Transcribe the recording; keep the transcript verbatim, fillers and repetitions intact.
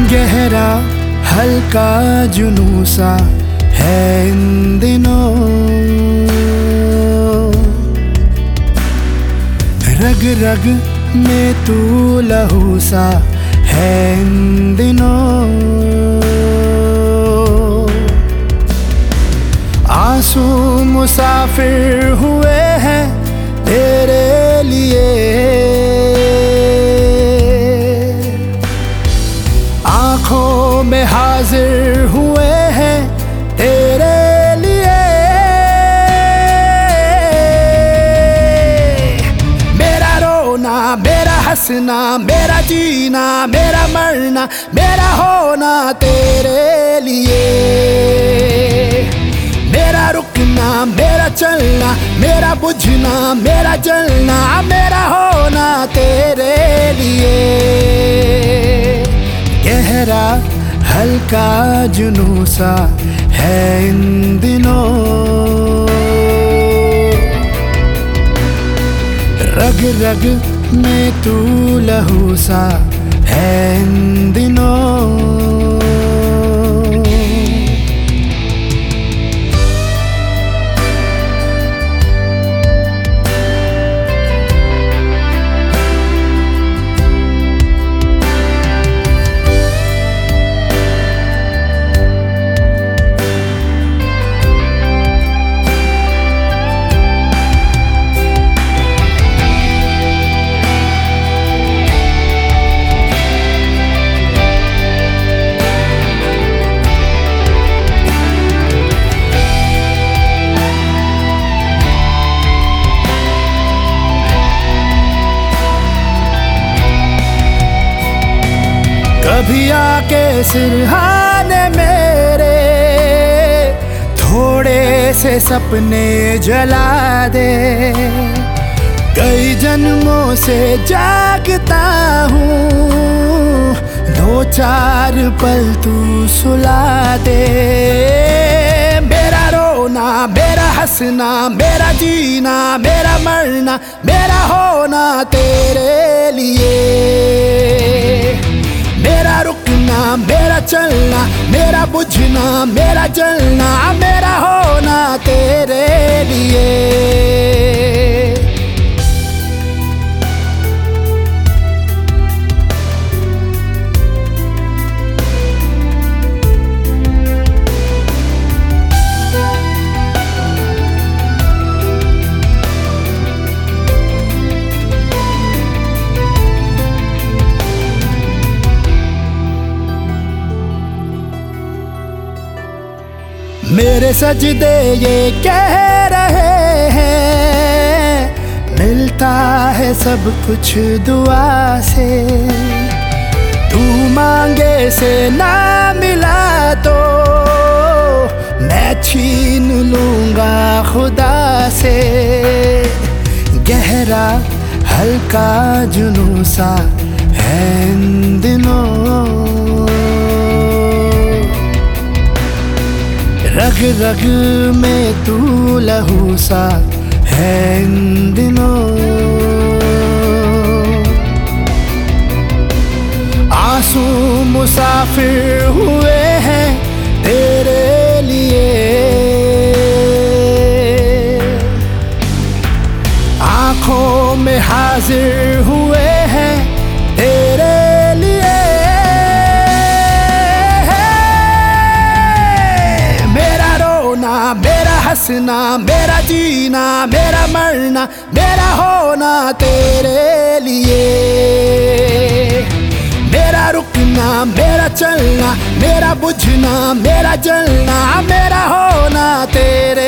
गहरा हल्का जुनून सा है इन दिनों, रग रग में तू लहू सा है इन दिनों। आंसू मुसाफिर हुए हैं तेरे लिए, आंखों में हाजिर हुए हैं तेरे लिए। मेरा रोना, मेरा हंसना, मेरा जीना, मेरा मरना, मेरा होना तेरे लिए। मेरा रुकना, मेरा चलना, मेरा बुझना, मेरा जलना, मेरा होना तेरे लिए। गहरा हल्का जुनून सा है इन दिनों, रग रग में तू लहू सा है इन दिनों। कभी आके सिरहाने मेरे थोड़े से सपने जला दे। कई जन्मों से जागता हूँ, दो चार पल तू सुला दे। मेरा रोना, मेरा हंसना, मेरा जीना, मेरा मरना, मेरा होना तेरे लिए। मेरा रुकना, मेरा चलना, मेरा बुझना, मेरा जलना, मेरा होना तेरे लिए। मेरे सजदे ये कह रहे हैं, मिलता है सब कुछ दुआ से। तू मांगे से ना मिला तो मैं छीन लूंगा खुदा से। गहरा हल्का जुनून सा है इन दिनों, रग रग में तू लहू सा है इन दिनों। आंसू मुसाफिर हुए हैं तेरे लिए, आंखों में हाजिर हुए हैं तेरे लिए। मेरा हंसना, मेरा जीना, मेरा मरना, मेरा होना तेरे लिए। मेरा रुकना, मेरा चलना, मेरा बुझना, मेरा जलना, मेरा होना तेरे